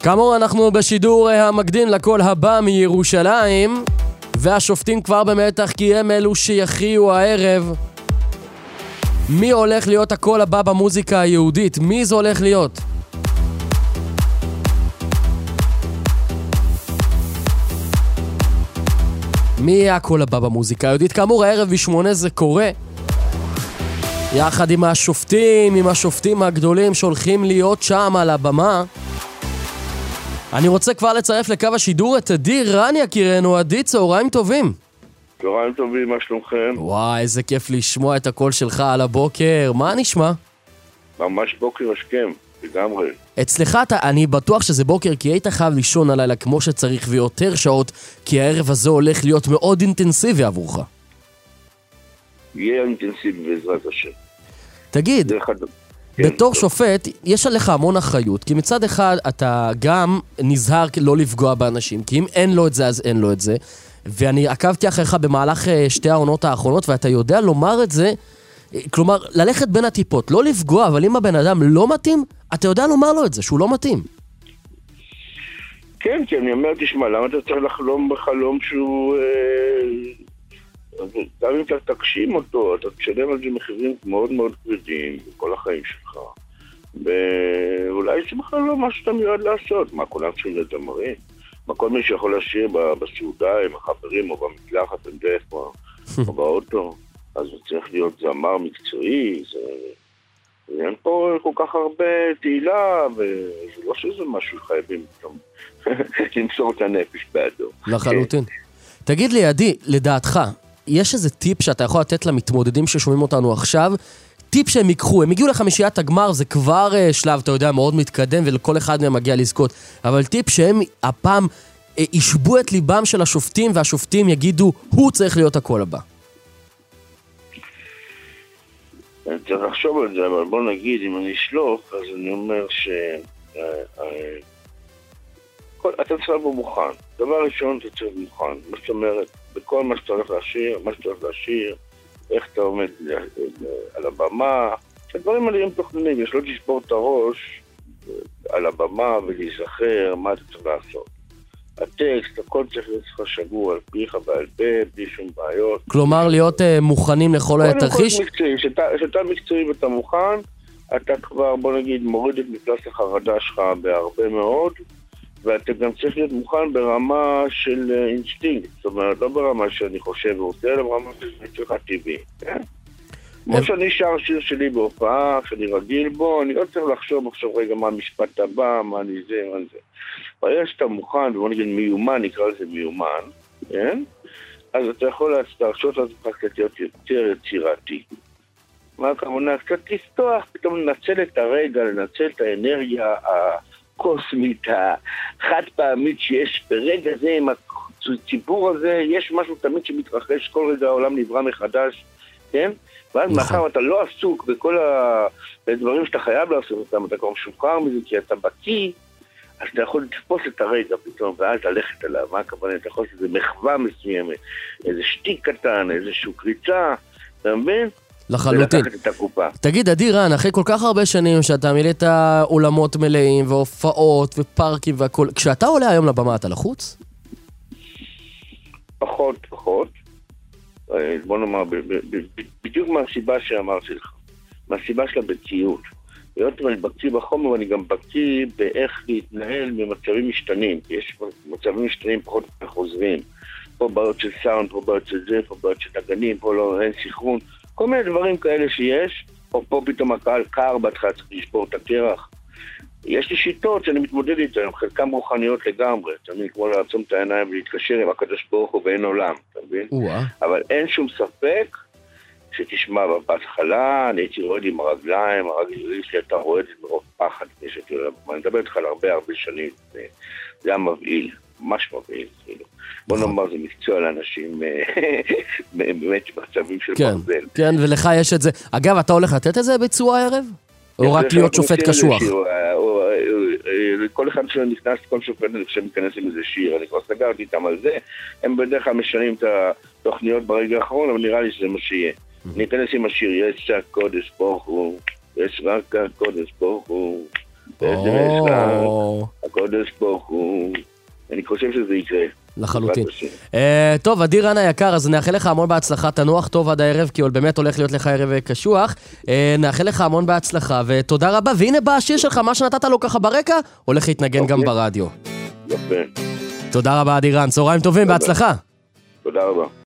כאמור, אנחנו בשידור המקדים לקול הבא מירושלים, והשופטים כבר במתח כי הם אלו שיכריעו הערב. מי הולך להיות הקול הבא במוזיקה היהודית? מי זה הולך להיות? מי יהיה הקול הבא במוזיקה היהודית? כאמור, הערב ב8 זה קורה. יחד עם השופטים הגדולים שהולכים להיות שם על הבמה. אני רוצה כבר לצרף לקו השידור את עדי רן יקירנו. עדי, צהריים טובים. צהריים טובים, מה שלומכם? וואי, איזה כיף לשמוע את הקול שלך על הבוקר. מה נשמע? ממש בוקר השכם, לגמרי. אצלך אני בטוח שזה בוקר כי היית חייב לישון הלילה כמו שצריך ויותר שעות, כי הערב הזה הולך להיות מאוד אינטנסיבי עבורך. יהיה אינטנסיבי בעזרת השם. תגיד, בתור שופט יש עליך המון אחריות, כי מצד אחד אתה גם נזהר לא לפגוע באנשים, כי אם אין לו את זה אז אין לו את זה, ואני עקבתי אחריך במהלך שתי העונות האחרונות, ואתה יודע לומר את זה, כלומר, ללכת בין הטיפות, לא לפגוע, אבל אם הבן אדם לא מתאים, אתה יודע לומר לו את זה, שהוא לא מתאים. כן, כי אני אומר, תשמע, למה אתה צריך לחלום בחלום שהוא... גם אם אתה תגשים אותו, אתה תשלם על זה מחירים מאוד מאוד כבדים בכל החיים שלך. ואולי זה בכלל לא מה שאתה מיועד לעשות. מה, כולם צריכים לדמרים? מה, כל מי שיכול להשאיר בסעודה עם החברים או במקלחת, או באוטו, אז הוא צריך להיות זמר מקצועי. אין פה כל כך הרבה תהילה, וזה לא שזה משהו חייבים למסור את הנפש בעדו. לחלוטין. תגיד לי, עדי, לדעתך, יש איזה טיפ שאתה יכול לתת למתמודדים ששומעים אותנו עכשיו? טיפ שהם ייקחו, הם הגיעו לחמישיית הגמר, זה כבר שלב, אתה יודע, מאוד מתקדם, ולכל אחד מהם מגיע לזכות. אבל טיפ שהם הפעם ישבו את ליבם של השופטים, והשופטים יגידו, הוא צריך להיות הקול הבא. אני צריך לחשוב על זה, אבל בוא נגיד, אם אני אשלוף, אז אני אומר אתה צריך לבוא מוכן. דבר ראשון, אתה צריך מוכן. מה זאת אומרת, בכל מה שאתה הולך להשאיר, איך אתה עומד על הבמה, הדברים האלה הם תוכננים, יש לא לשבור את הראש על הבמה ולהיזכר מה אתה צריך לעשות. הטקסט, הכל צריך להיות שגור על פיך ועל פה, בלי שום בעיות. כלומר, להיות מוכנים לכל התרחיש? כשאתה מקצועי ואתה מוכן, אתה כבר, בוא נגיד, מוריד את מפלס החרדה שלך בהרבה מאוד, ואתה גם צריך להיות מוכן ברמה של אינסטינקט, זאת אומרת, לא ברמה שאני חושב ועושה, אלא ברמה של מצליחה טבעי. כמו שאני שר שיר שלי בהופעה, שאני רגיל בו, אני לא צריך לחשוב רגע מה המשפט הבא, מה אני זה, מה זה. ברגע שאתה מוכן, ובוא נגיד מיומן, נקרא לזה מיומן, אז אתה יכול להרשות לעצמך קצת להיות יותר יצירתי. מה הכוונה? קצת לפתוח, פתאום לנצל את הרגע, לנצל את האנרגיה הקוסמית, החד פעמית שיש ברגע זה עם הציבור הזה, יש משהו תמיד שמתרחש, כל רגע העולם נברא מחדש, כן? ואז מאחר אתה לא עסוק בכל הדברים שאתה חייב לעשות אותם, אתה כבר משוחרר מזה כי אתה בקיא, אז אתה יכול לתפוס את הרגע פתאום, ואז ללכת עליו, מה הכוונה? אתה יכול לעשות איזה מחווה מסוימת, איזה שטיק קטן, איזשהו קריצה, אתה מבין? לחלוטין. תגיד, עדי רן, אחרי כל כך הרבה שנים שאתה מילאת אולמות מלאים והופעות ופארקים והכל, כשאתה עולה היום לבמה אתה לחוץ? פחות. בוא נאמר, בדיוק מהסיבה שאמרתי לך, מהסיבה של הבקיאות. להיות אני בקיא בחומר ואני גם בקיא באיך להתנהל במצבים משתנים, כי יש מצבים משתנים פחות חוזרים. פה בעיות של סאונד, פה בעיות של זה, פה בעיות של נגנים, פה לא, אין סינכרון. כל מיני דברים כאלה שיש, או פה פתאום הקהל קר בהתחלה צריך לשבור את הקרח. יש לי שיטות שאני מתמודד איתן, חלקם רוחניות לגמרי, אתה מבין, כמו לעצום את העיניים ולהתקשר עם הקדוש ברוך הוא ואין עולם, אתה מבין? אבל אין שום ספק שתשמע בהתחלה, אני הייתי רועד עם הרגליים שלי אתה רועדת מרוב פחד, אני מדבר איתך על הרבה שנים, זה היה מבעיל, ממש מבעיל, בוא נאמר, זה מקצוע לאנשים באמת במצבים של ברזל. כן, ולך יש את זה. אגב, אתה הולך לתת את זה ביצוע הערב? או רק להיות שופט קשוח? כל אחד שנכנס, כל שופט שמכנס עם איזה שיר, אני כבר סגרתי איתם על זה, הם בדרך כלל משנים את התוכניות ברגע האחרון, אבל נראה לי שזה מה שיהיה. אני אכנס עם השיר, יש הקודש ברוך הוא, יש רק הקודש ברוך הוא, הקודש חושב שזה יקרה. לחלוטין. טוב, אדיר רן היקר, אז נאחל לך המון בהצלחה, תנוח טוב עד הערב, כי באמת הולך להיות לך ערב קשוח. נאחל לך המון בהצלחה, ותודה רבה. והנה בא השיר שלך, מה שנתת לו ככה ברקע, הולך להתנגן גם ברדיו. יפה. תודה רבה, אדיר רן. צהריים טובים, בהצלחה. תודה רבה.